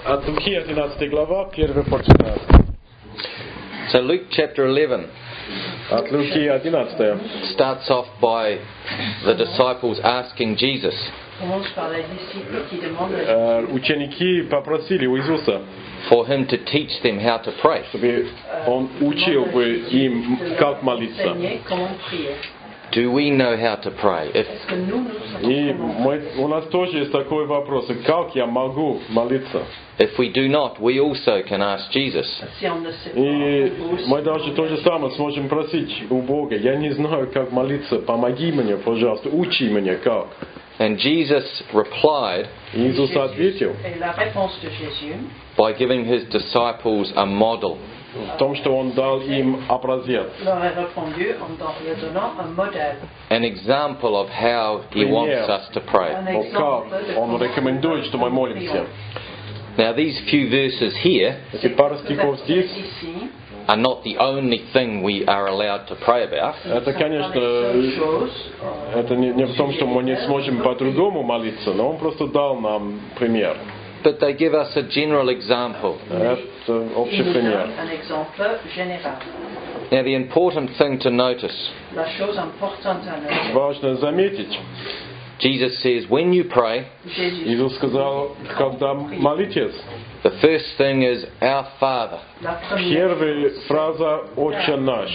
От Луки 11 глава, 1 по 14. So Luke chapter 11 От Луки 11 starts off by the disciples asking Jesus, Commence par les disciples qui demandent à Jésus ученики попросили у Иисуса, for him to teach them how to pray. чтобы Он учил бы им, как молиться. enseigner comment prier. Do we know how to pray? Est-ce que nous И savons у нас тоже есть такой вопрос, как я могу молиться? If we do not, we also can ask Jesus. si on ne sait pas, И on peut aussi мы даже то же самое сможем просить у Бога. Я не знаю, как молиться, помоги мне, пожалуйста, учи меня как. And Jesus replied И Иисус ответил Et la réponse de Jésus, by giving his disciples a model. в том, что Он дал им образец. leur a répondu en leur donnant un modèle, An example of how he wants us to pray. un Вот exemple как de Он comment рекомендует, что мы nous молимся. prions. Now these few verses here Эти пару стихов здесь, Ici, are not the only thing we are allowed to pray about. это, sont конечно, pas les seules choses, это не в том, что мы не сможем по-другому молиться, но Он просто дал нам пример. But they give us a general example. Это общий il nous пример. donne un exemple général. Now the important thing to notice, La chose importante à noter, Важно заметить, Jesus says, when you pray, Jésus Иисус сказал, когда молитесь, the first thing is our Father. la première первая фраза «Отче наш».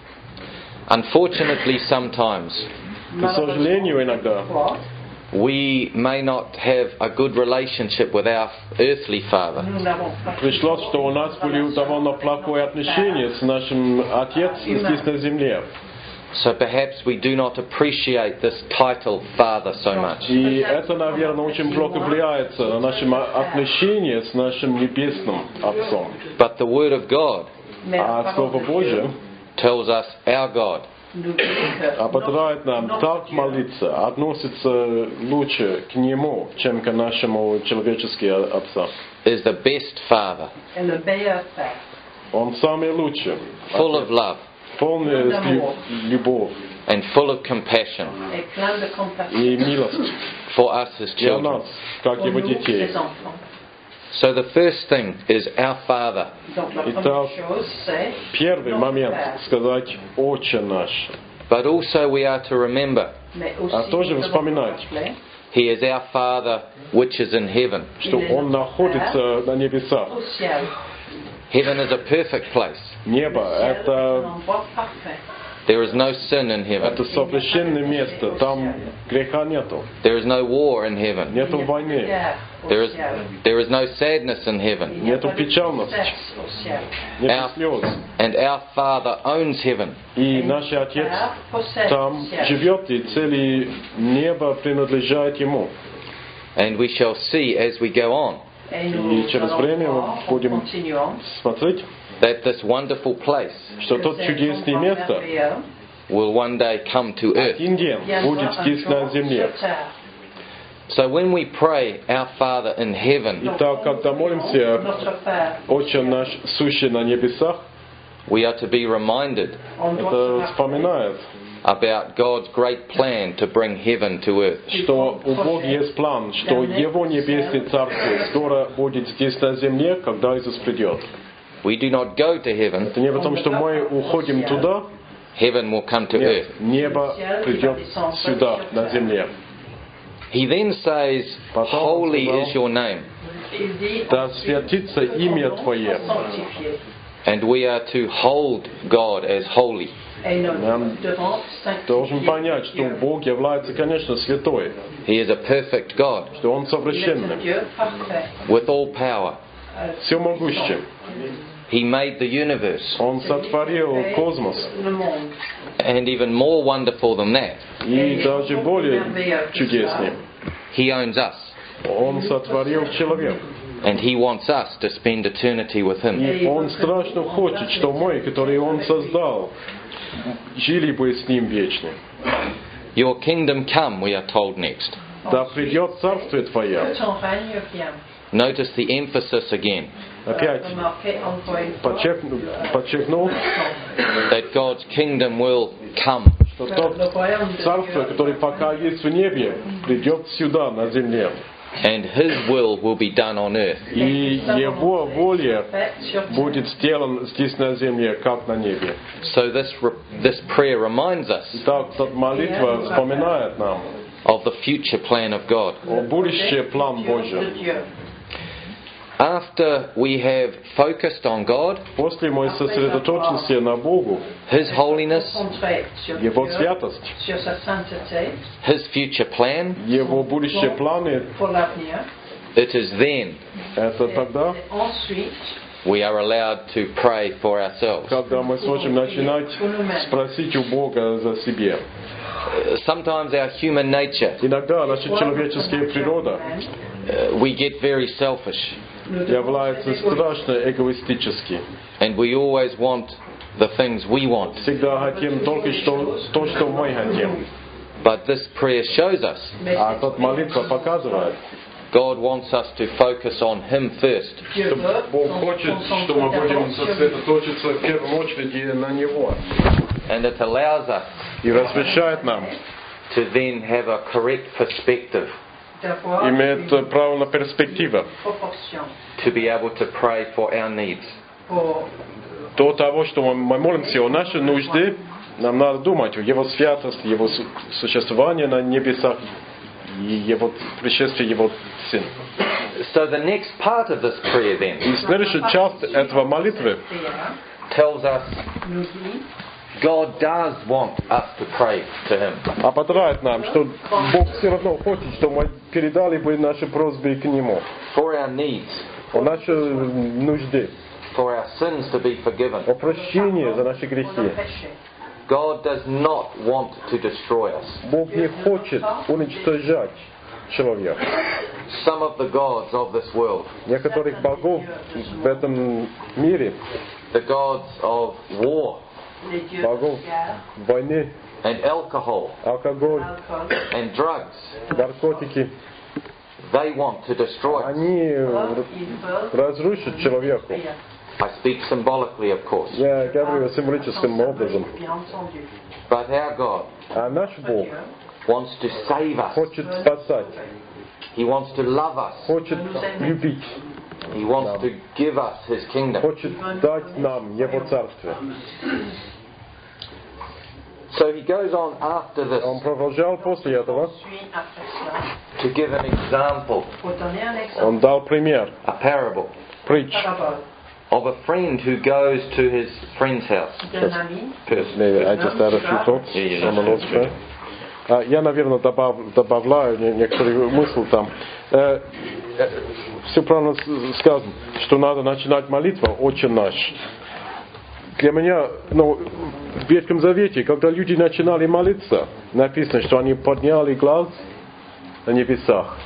Unfortunately, sometimes К сожалению, иногда fois, we may not have a good relationship with our earthly father. nous n'avons pas пришлось, что у нас были довольно плохое отношение с нашим Отцом здесь на земле. So perhaps we do not appreciate this title, Father, so much. И это, наверное, очень плохо влияет на наше отношение с нашим Небесным Отцом. But the Word of God mais la А parole Слово de Божье Dieu tells us our God nous dit que ободряет нам так молиться, относиться лучше к Нему, чем к нашему человеческому Отцу. is the best Father, est le meilleur Père, Он самый лучший, full of love полный любовь and full of compassion et plein de compassion и милость for us as для children. нас, как pour Его nous, детей. les enfants. So the first thing is our Father. Donc la Итак, première chose, c'est Первый notre момент Père. сказать «Отче наш». But also we are to remember Mais aussi, А тоже nous devons вспоминать. rappeler He is our Father which is in heaven. что Он находится на небесах. au ciel. Heaven is a perfect place. Небо Le ciel est un это endroit parfait. There is no sin in heaven. это совершенное место, там греха нету, There is no war in heaven. нету Il n'y a pas de войны, guerre au There is, ciel. there is no sadness in Il heaven. n'y a нету pas de печальности. tristesse au ciel. нету слез. And our Father owns heaven. И Et наш notre Отец Père possède там le ciel. живет, и цели неба принадлежат Ему. And we shall see as we go on Et nous И через allons время voir, en будем continuant, смотреть, that this wonderful place что que тот cet чудесное endroit место merveilleux will one day come to earth. один день viendra будет un здесь jour на земле. sur terre. So when we pray, our Father in heaven, Итак, когда молимся Notre Père, «Отче наш, сущий на небесах», we are to be reminded on doit это se rappeler вспоминает, about God's great plan to bring heaven to earth. что у Бога есть план, что Его небесное царство скоро будет здесь на земле, когда Иисус придет. We do not go to heaven, Это не потому, что мы уходим туда, heaven will come to нет, earth. небо придет сюда, на земле. He then says, Holy is your name. il dit, Да святится имя Твое. sanctifié. And we are to hold God as holy. Et nous Нам devons должен sanctifier понять, что Dieu. Бог является, конечно, святой, He is a perfect God что Он Il est un совершенный, Dieu parfait, with all power. всемогущий. He made the universe. Он сотворил космос, le monde. And even more wonderful than that, и даже более чудеснее. He owns us. Он сотворил человека. And He wants us to spend eternity with Him. И Он страшно хочет, что мы, которые Он создал, жили бы с Ним вечно. Your kingdom come, we are told next. Да придет Царствие Твое. Que ton règne vienne. Notice the emphasis again, Опять Remarquez encore une fois подчеркнул, that God's kingdom will come. что тот le royaume de Царство, Dieu которое пока есть в небе, придет сюда, на земле. and His will be done on earth. И Его воля будет сделана здесь на земле, как на небе. So this prayer reminds us Итак, эта молитва вспоминает нам of the future plan of God. о будущем план Божий. After we have focused on God, После мы сосредоточимся на Богу, His holiness, Его святость, sur sa sainteté His future plan, Его будущие планы, pour l'avenir. it is then это тогда, Ensuite, we are allowed to pray for ourselves. когда мы сможем начинать спросить у Бога за себя. Sometimes our human nature, Иногда наша человеческая природа we get very selfish, является страшно эгоистически. and we always want the things we want. Всегда хотим только то, что мы хотим. But this prayer shows us А эта молитва показывает, God wants us to focus on Him first. что Бог хочет, что мы будем сосредоточиться в первую очередь на Него. And it allows us И разрешает нам to then have a correct perspective d'avoir иметь правильную перспективу proportion to be able to pray for our needs. pour до того, что мы молимся о нашей нужде, нам надо думать о Его святости, Его существовании на небесах и Его пришествии Его Сына. So the next part of this prayer then И следующая часть этого молитвы tells us nous dit God does want us to pray to Him. ободряет нам, что Бог все равно хочет, что мы передали бы наши просьбы к Нему, For our needs, о нашей нужде, for our sins to be forgiven. о прощении за наши pour грехи. nos péchés. God does not want to destroy us. Бог не хочет уничтожать человека. Some of the gods of this world, Некоторых богов в этом мире, the gods of war Les dieux богов de guerre, войны, and alcohol алкоголь, alcool, and drugs, наркотики, they want to destroy us. они ils veulent разрушат человека. détruire. I speak symbolically, of course. Я говорю символическим образом. Bien entendu. But our God А наш Бог Dieu wants to save us. хочет спасать, He wants to love us. хочет любить, He wants to give us His kingdom. хочет дать нам Его Царствие. So he goes on after this Он продолжал после этого, Puis après cela, to give an example, pour donner un exemple, он дал пример, a parable, притч. parabole of a friend who goes to his friend's house. d'un ami. Maybe I just add a few thoughts on the Lord's Prayer. Я, наверное, добавляю некоторый смысл там. Все правильно сказано, что надо начинать молитву «Отче наш». Для меня, в Ветхом Завете, когда люди начинали молиться, написано, что они подняли глаз на небесах.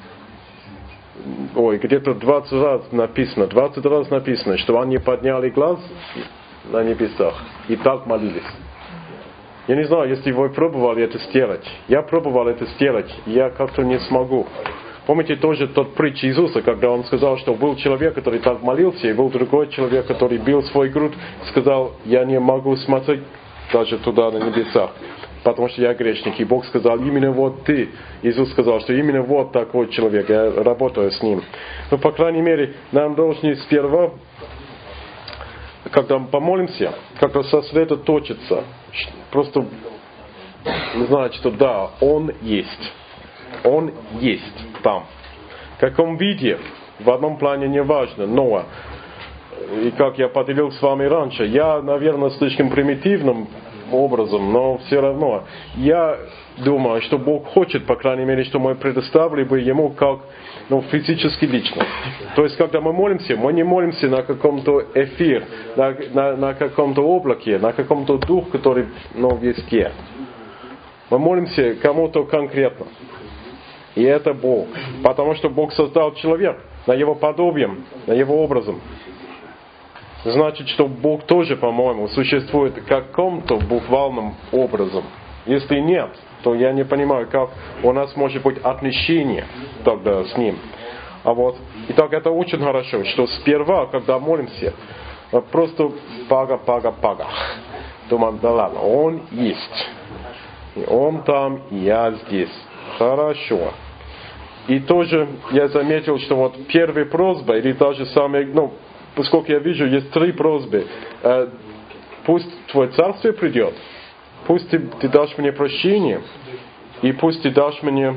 Где-то 20 раз написано, что они подняли глаз на небесах и так молились. Я не знаю, если вы пробовали это сделать. Я пробовал это сделать, и я как-то не смогу. Помните тоже тот притч Иисуса, когда Он сказал, что был человек, который так молился, и был другой человек, который бил свой грудь, сказал, я не могу смотреть даже туда на небесах, потому что я грешник. И Бог сказал, именно вот ты. Иисус сказал, что именно вот такой человек, я работаю с ним. Но, по крайней мере, нам должны сперва, когда мы помолимся, как-то сосредоточиться, просто знать, что да, Он есть. Он есть там. В каком виде, в одном плане не важно, но, и как я поделил с вами раньше, я, наверное, слишком примитивным образом, но все равно, я думаю, что Бог хочет, по крайней мере, что мы предоставили бы Ему как физически лично. То есть, когда мы молимся, мы не молимся на каком-то эфире, на каком-то облаке, на каком-то духе, который везде. Мы молимся кому-то конкретно. И это Бог. Потому что Бог создал человека на Его подобием, на Его образом. Значит, что Бог тоже, по-моему, существует каком-то буквальном образом. Если нет, то я не понимаю, как у нас может быть отношение тогда с Ним. Итак, это очень хорошо, что сперва, когда молимся, просто пага. Думаем, да ладно, Он есть. И Он там, и я здесь. Хорошо. И тоже я заметил, что вот первая просьба, или даже самая, поскольку я вижу, есть 3 просьбы. Пусть Твое царствие придет, пусть ты дашь мне прощение, и пусть ты дашь мне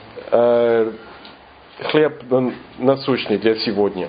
хлеб насущный для сегодня.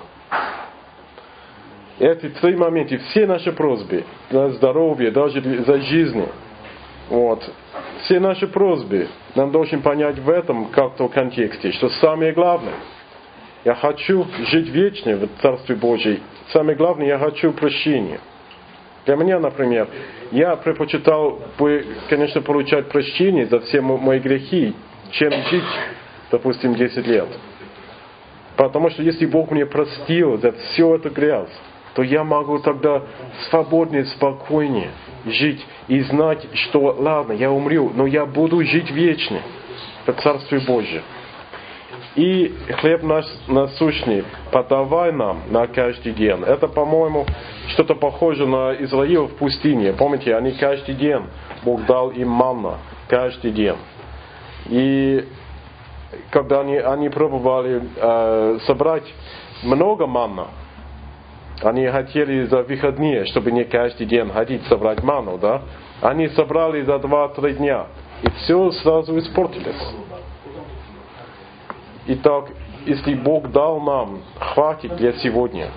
Эти 3 момента, все наши просьбы за здоровье, даже за жизнь, все наши просьбы, нам должны понять в этом как-то контексте, что самое главное, я хочу жить вечно в Царстве Божьем, самое главное, я хочу прощения. Для меня, например, я предпочитал бы, конечно, получать прощение за все мои грехи, чем жить, допустим, 10 лет. Потому что если Бог мне простил за всю эту грязь, то я могу тогда свободнее, спокойнее жить и знать, что, ладно, я умру, но я буду жить вечно в Царстве Божьем. И хлеб наш насущный подавай нам на каждый день. Это, по-моему, что-то похоже на Израиль в пустыне. Помните, они каждый день, Бог дал им манна, каждый день. И когда они пробовали собрать много манна, они хотели за выходные, чтобы не каждый день ходить собрать манну, да? Они собрали за 2-3 дня, и все сразу испортилось. Итак, если Бог дал нам, хватит для сегодня.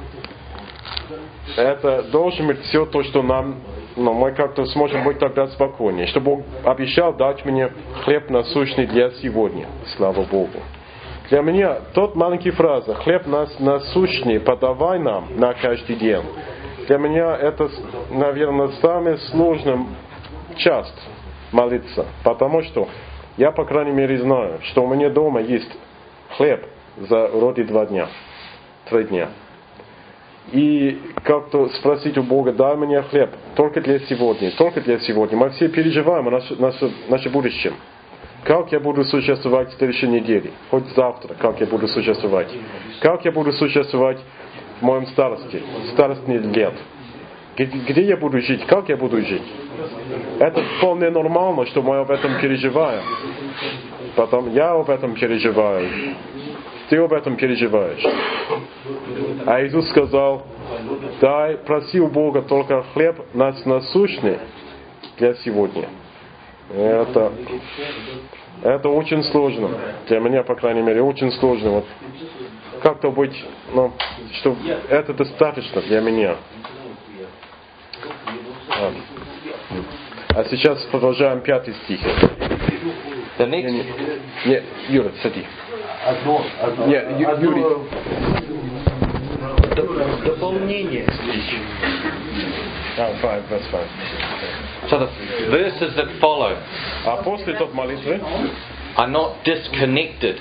Это должно быть все то, что нам, мы как-то сможем быть тогда спокойнее. Что Бог обещал дать мне хлеб насущный для сегодня. Слава Богу. Для меня тот маленький фраза «хлеб насущный подавай нам на каждый день». Для меня это, наверное, самая сложная часть молиться. Потому что я, по крайней мере, знаю, что у меня дома есть хлеб за вроде 2 дня, 3 дня. И как-то спросить у Бога, дай мне хлеб только для сегодня, только для сегодня. Мы все переживаем о наше будущем. Как я буду существовать в следующей неделе, хоть завтра, как я буду существовать. Как я буду существовать в моем старостных лет. Где я буду жить, как я буду жить. Это вполне нормально, что мы об этом переживаем. Потом я об этом переживаю. Ты об этом переживаешь. А Иисус сказал, проси у Бога только хлеб насущный для сегодня. Это очень сложно. Для меня, по крайней мере, очень сложно. Вот как-то быть, что это достаточно для меня. А сейчас продолжаем 5 стих. Не, Юра, сади. Юрий. Дополнение. That's fine. So the verses that follow А после той молитвы are not disconnected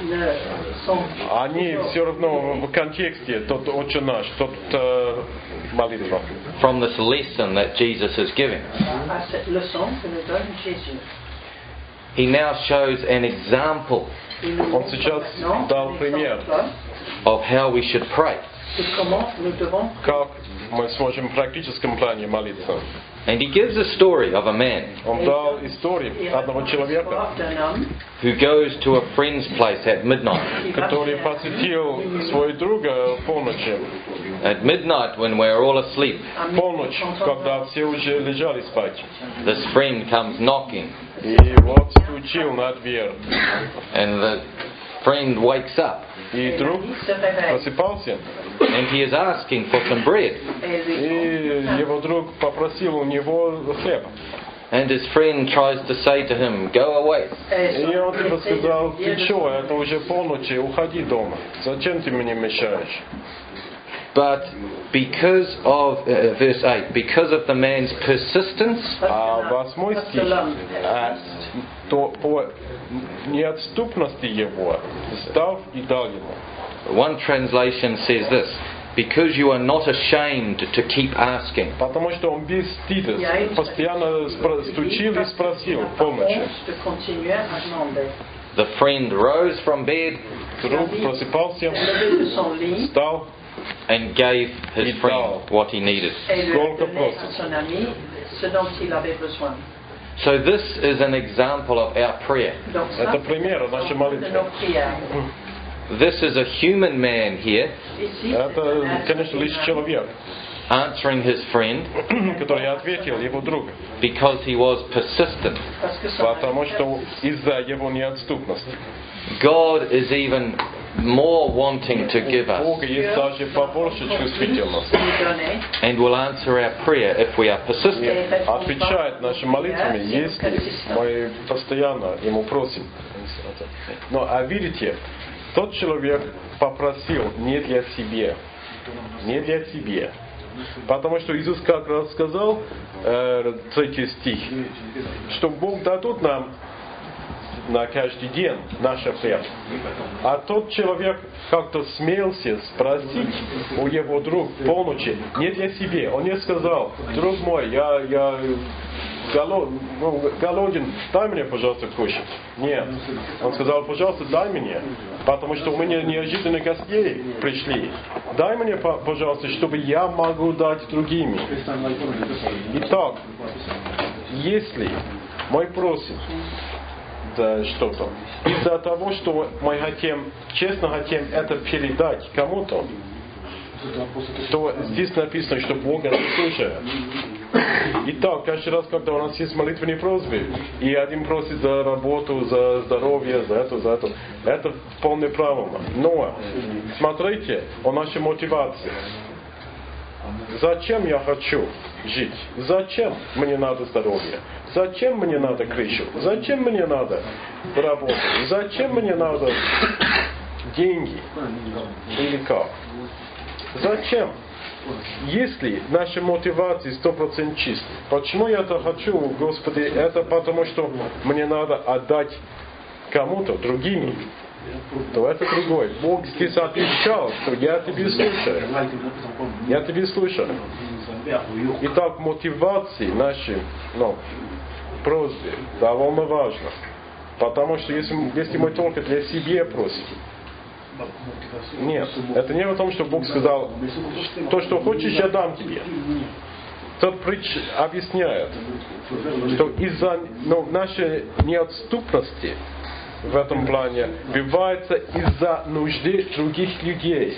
они все равно в контексте, тот Отче наш, тот молитва. from this lesson that Jesus is giving. À cette leçon que nous donne Jésus. He now shows an example Il nous Он montre сейчас maintenant дал пример, of how we should pray. de comment nous devons как мы сможем в практическом плане молиться. And he gives a story of a man Он дал историю одного человека, d'un homme who goes to a friend's place at midnight. qui va который посетил своего друга в полночи. At midnight, when we're all asleep, à Полночь, когда все уже лежали спать. this friend comes knocking, И вот стучил на дверь. and the friend wakes up, И друг se réveille просыпался, and he is asking for some bread. et lui и его друг попросил у него хлеб. And his friend tries to say to him, "Go away." И он ему сказал, ты что, это уже полночи, уходи дома. Зачем ты мне мешаешь? But because of verse 8, because of the man's persistence, А 8 стих, то по неотступности его, став и дал ему. one translation says this: because you are not ashamed to keep asking. Потому что он без стида постоянно стучил и спросил в полночи. de continuer à demander. The friend rose from bed Друг просыпался, Levé de son lit встал, and gave his friend what he needed. et lui a Сколько donné просит? à son ami ce dont il avait besoin. So this is an example of our prayer. Donc ça, Это пример нашей de молитвы. nos prières. This is a human man here Ici, Это, конечно, лишь человек, answering his friend который ответил его другу, because he was persistent. parce que son потому что из-за его неотступности. God is even more wanting to give У us Бога есть даже побольше чувствительности. nous donner and will answer our prayer if we are persistent. et Отвечает нашим молитвами, если мы постоянно ему просим. Но, а видите, тот человек попросил не для себя, не для себя. Потому что Иисус как раз сказал, 3 стих, что Бог дадут нам на каждый день наш хлеб. А тот человек как-то смелся спросить у его друга в полночи, не для себя. Он не сказал: друг мой, я голоден, дай мне, пожалуйста, кушать. Нет. Он сказал: пожалуйста, дай мне, потому что у меня неожиданно гостей пришли. Дай мне, пожалуйста, чтобы я могу дать другим. Итак, если мы просим что-то из-за того, что мы хотим, честно хотим это передать кому-то, то здесь написано, что Бог это слушает. Итак, каждый раз, когда у нас есть молитвенные просьбы, и один просит за работу, за здоровье, за это вполне правильно. Но смотрите о нашей мотивации. Зачем я хочу жить? Зачем мне надо здоровье? Зачем мне надо крышу? Зачем мне надо работу? Зачем мне надо деньги? Или как? Зачем? Если наши мотивации 100% чисты, почему я это хочу, Господи? Это потому, что мне надо отдать кому-то, другим, то это другое. Бог здесь отвечал, что я тебе слушаю. Я тебе слушаю. Итак, мотивации нашей просьбы довольно важно. Потому что если мы только для себя просим, нет, это не в том, что Бог сказал: то, что хочешь, я дам тебе. Тот притч объясняет, что из-за нашей неотступности в этом плане бывает из-за нужды других людей.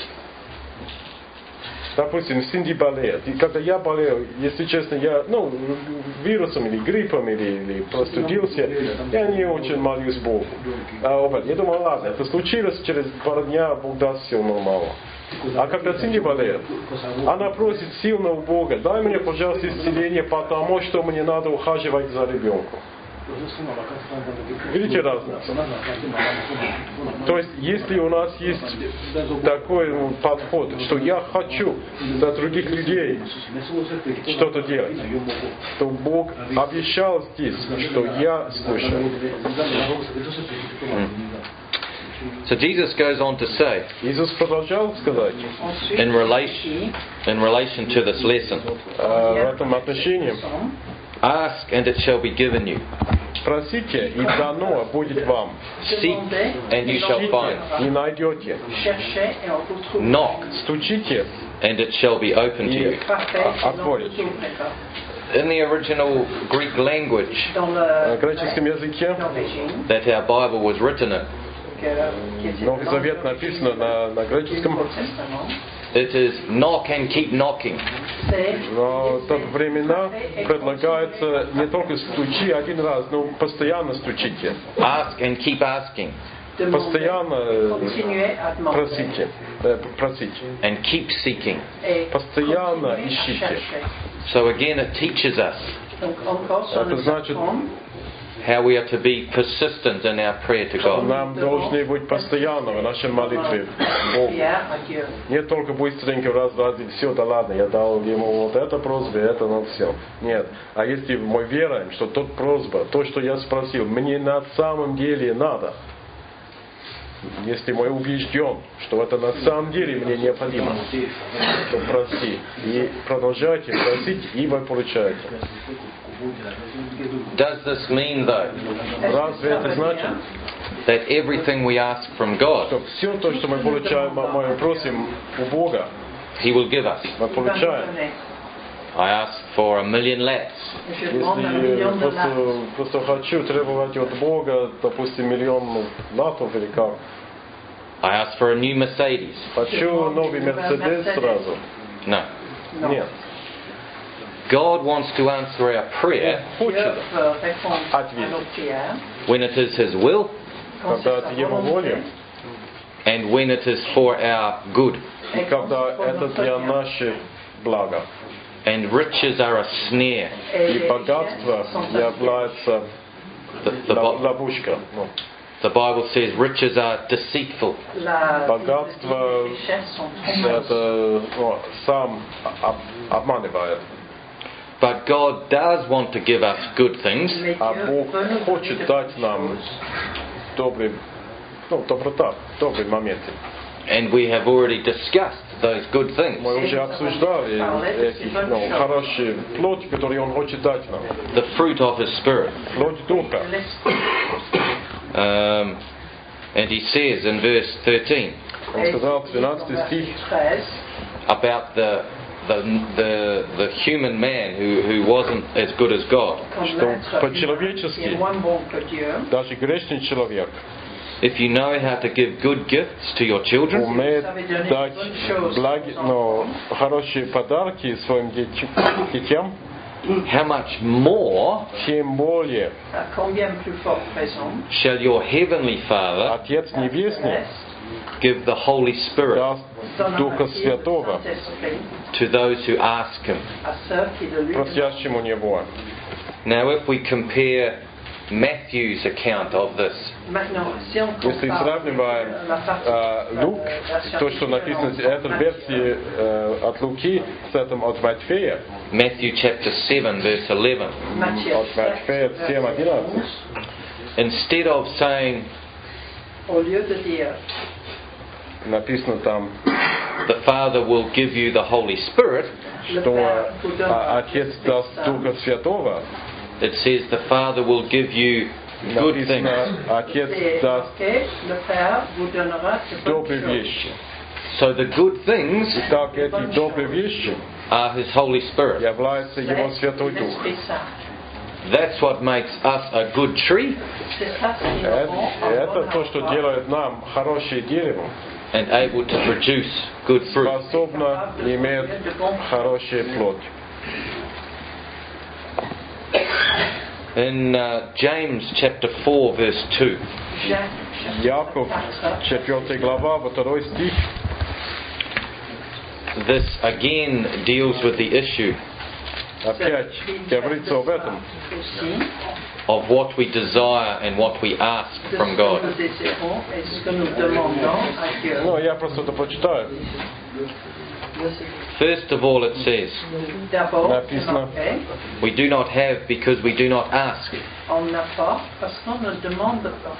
Допустим, Синди болеет. И когда я болел, если честно, я вирусом или гриппом или простудился, я не очень молюсь Богу. Я думал, ладно, это случилось, через пару дней Бог даст все нормально. А когда Синди болеет, она просит сильно у Бога: дай мне, пожалуйста, исцеление, потому что мне надо ухаживать за ребенком. Видите разницу? То есть, если у нас есть такой подход, что я хочу за других людей что-то делать, то Бог обещал здесь, что я слушаю. So Jesus goes on to say, Иисус продолжал сказать in relation to this lesson, в этом отношении: ask and it shall be given you. просите, и дано будет вам. Seek and you shall find. И найдете. cherchez et on vous trouvera. Knock Стучите, and it shall be open to и you. Frappez et on vous отворите. ouvrira. In the original Greek language Dans В le греческом языке d'origine, that our Bible was written in, qui était Новый dans Завет написано на греческом, Nouveau Testament, it is knock and keep knocking. c'est но в те времена предлагается не только стучи один раз, но постоянно стучите. Ask and keep asking. demander, Постоянно continuer à demander просите. And keep seeking. et Постоянно continuer à ищите. chercher. So again it teaches us Donc encore, ça Это nous значит, apprend how we are to be persistent in our prayer to God. нам должны быть постоянно в нашей молитве Богу. prière à Dieu. Не только быстренько раз, все, да ладно, я дал ему вот это просьбу, это, все. Нет. А если мы веруем, что тот просьба, то, что я спросил, мне на самом деле надо. Если мы убежден, что это на самом деле мне необходимо, то проси. И продолжайте просить, и вы получаете. Does this mean though Разве это значит, that everything we ask from God, что все то, что мы получаем, мы просим у Бога, He will give us? мы получаем? I ask for 1,000,000 lats. Je demande un million Если de lattes. просто хочу требовать от Бога, допустим, миллион латов или как. I ask for a new Mercedes. Хочу новый Мерседес сразу. No. Non. Нет. God wants to answer our prayer Dieu Хочет veut répondre à ответить. nos prières when it is His will quand c'est Когда sa это Его воля, volonté and when it is for our good. и et quand когда c'est pour это notre для bien. наших блага. And riches are a snare. Et И les богатство richesses sont un является The ловушка. Ну, The Bible says riches are deceitful. La Богатство les richesses sont trompeuses. это сам обманывает. But God does want to give us good things. Mais А Dieu Бог veut nous donner хочет de дать bonnes нам choses. добрый, доброта, добрые моменты. And we have already discussed those good things. Мы уже обсуждали эти хорошие плоти, которые Он хочет дать нам. The fruit of His Spirit. Плоть Духа. And He says in verse 13 Он сказал, 12 стих, 13, about the human man who wasn't as good as God. quand Что l'être по-человечески, est moins bon que Dieu, даже грешный человек If you know how to give good gifts to your children, умеет дать хорошие подарки своим детям, how much more тем более à combien plus forte raison shall your heavenly Father Отец Небесный give the Holy Spirit даст Духа Святого Saint-Esprit to those who ask Him. à ceux qui le lui demandent. просящим у Него. Now, if we compare Matthew's account of this Maintenant, si on Если compare сравниваем la partie Лук, то, что написано, эта версия от Луки с этим от Матфея, Matthew chapter 7, verse 11, от Матфея 7:11, instead of saying, au lieu de dire написано там, the Father will give you the Holy Spirit, le что Père vous donnera Отец l'Esprit даст Saint, Духа Святого, it says the Father will give you good things. написано, Отец c'est даст marqué, le Père vous donnera de bonnes добрые choses. вещи. So the good things Итак, эти добрые вещи are His Holy Spirit. является Его C'est Святой Дух. l'Esprit Saint. That's what makes us a good tree C'est ça ce qui nous rend un Это bon то, что arbre, делает нам хорошее дерево, and able to produce good fruit. способно иметь хороший плод. In James chapter 4, verse 2, Яков, 4 глава, 2 стих, this again deals with the issue опять говорится об этом. aussi of what we desire and what we ask de from ce que God. nous désirons et ce que nous demandons à Dieu. Ну, я просто это прочитаю. First of all, it says, D'abord, c'est Написано. marqué, we do not have because we do not ask. on n'a pas parce qu'on ne demande pas.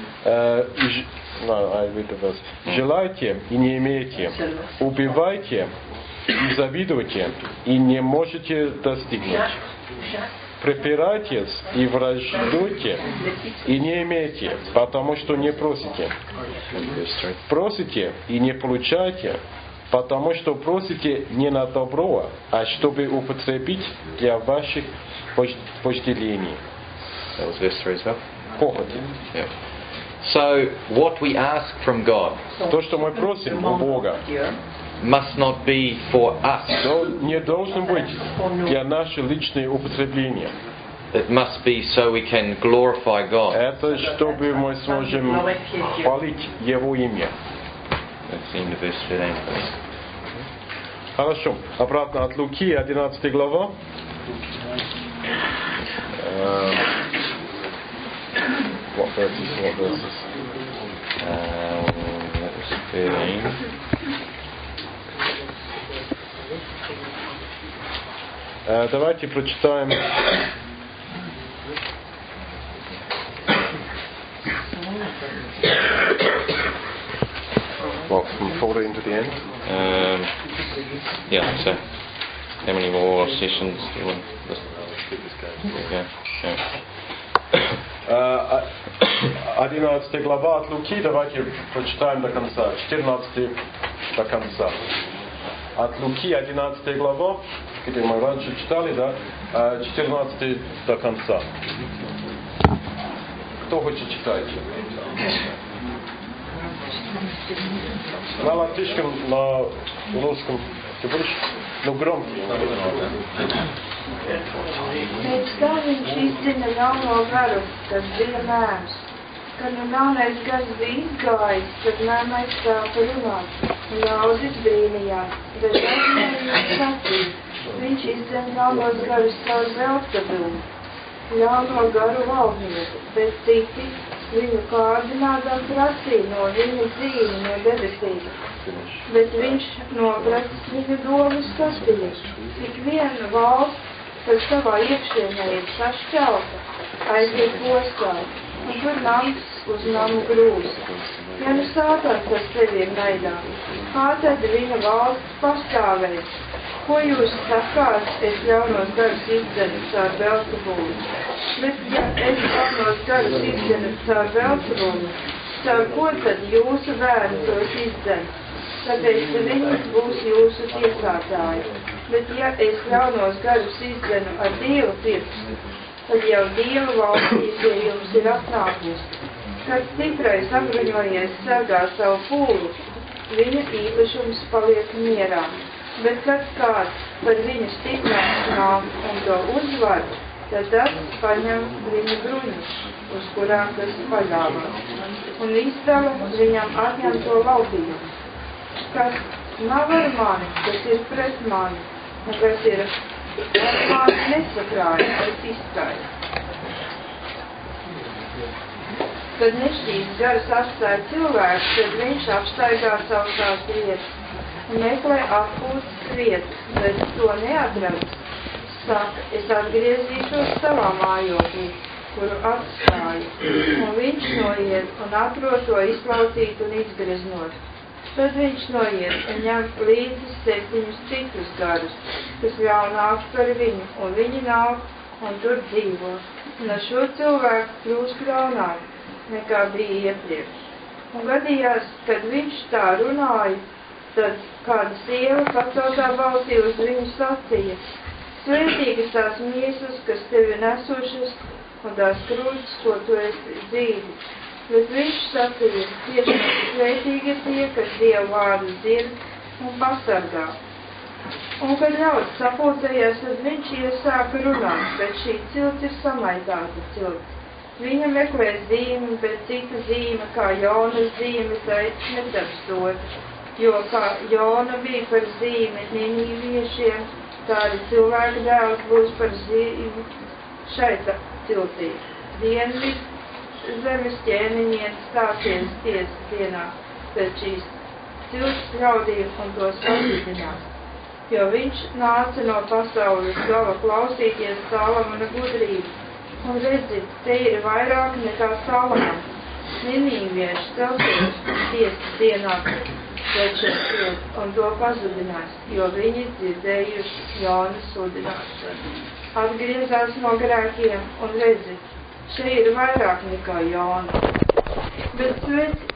Желайте и не имеете, убивайте и завидуйте, и не можете достигнуть. Препирайтесь и враждуйте, и не имеете, потому что не просите. Просите и не получаете, потому что просите не на добро, а чтобы употребить для ваших вожделений. That was verse 3 as well. Похоти. Yeah. So, what we ask from God То, что мы просим у Бога, must not be for us. не должно быть для нашего личного употребления. It must be so we can glorify God. Это чтобы мы сможем хвалить Его имя. Let's see in verse 13, please. Хорошо. Обратно от Луки, 11 глава. What verses? That was 13. Давайте прочитаем. What, from 14 to the end? Yeah, so how many more sessions do you want? Yeah. 11 глава от Луки, давайте прочитаем до конца. 14 до конца. от Луки, 11 глава, где мы раньше читали, да, 14 до конца. Кто хочет читать? На латышском, на русском. Ты будешь? Ну, громкий. Pēc tam viņš izdzina jauno garu, kas bija mēms. Kad nu jaunais gars bija izgājis, tad mēmais sāka runāt, un ļaudis brīnījās, bet dažiem sacīja, viņš izdzina jaunos garus caur Belzebubu, jauno garu valdnieku, bet citi viņu kārdinādām prasīja no viņa dzīvi no debesīm. Bet viņš nopratis viņu domas kastījumus. Tik viena valsts, kas savā iekšienē ir sašķelta, aiziet postā, un tur nams uz namu grūs. Ja nu Sātans ar sevi ir naidā, kā tad viņa valsts pastāvēs? Ko jūs sakāt, es ļaunos garus izdzenu caur Belzebubu? Bet ja es ļaunos garus izdzenu caur Belzebubu, caur ko tad jūsu bērni tos izdzen? Tāpēc viņas būs jūsu tiesātāji. Bet ja es ļaunos garus izdzenu ar Dieva pirkstu, tad jau Dieva valstī pie jums ir atnākusi. Kad stiprais apbruņojies sargā savu pūli, viņa īpašums paliek mierā. Bet kad kāds par viņu stiprāks nāk un to uzvar, tad tas paņem viņa bruņus, uz kurām tas paļāvās, un izdala viņam atņemto laupījumu. Kas nav ar mani, kas ir pret mani, un kas ir ar mani nesakrāja, es izstāju. Kad nešķīs gars atstāja cilvēks, tad viņš apstaigā savu vietas un meklē atpūtas vietas, bet to neatrad. Saka, es atgriezīšos savā mājoklī, kuru atstāju, un viņš noiet un atrod to izplaucīt un izgreznot. Tad viņš noiet un ņem līdzi 7 citus garus, kas ļaunāk par viņu, un viņi nāk un tur dzīvo. Un ar šo cilvēku kļūst ļaunāk, nekā bija iepriekš. Un gadījās, kad viņš tā runāja, tad kāda sieva paceltā balsī uz viņu sacīja: Svētīgas tās miesas, kas tevi nesušas, un tās krūtis, ko tu esi dzīvis. Bet viņš sacīja: Tieši svētīgi ir tie, kas Dieva vārdu dzird un pasargā. Un, kad ļaudis sapulcējās, tad viņš iesāka runāt, bet šī cilts ir samaitāta cilts. Viņa meklē zīmi, bet cita zīme, kā Jonas zīme, teica netapstot, jo kā Jona bija par zīmi Ninīviešiem, tā arī cilvēka dēls būs par zīmi šai ciltī. Dienvidu zemes ķēniņiem stāsies tiesas dienā pēc šīs cilts ļaudīm un tos pazīdinās. Jo viņš nāca no pasaules gala klausīties Salamana gudrību. Un redzi, te ir vairāk nekā Salamans. Ninīvieši celsies tiesas dienā pēc šeit un to pazudinās, jo viņi dzirdējuši Jonas sludināšanu. Atgriezās no grēkiem un redzi, šeit ir vairāk nekā Jona. Bet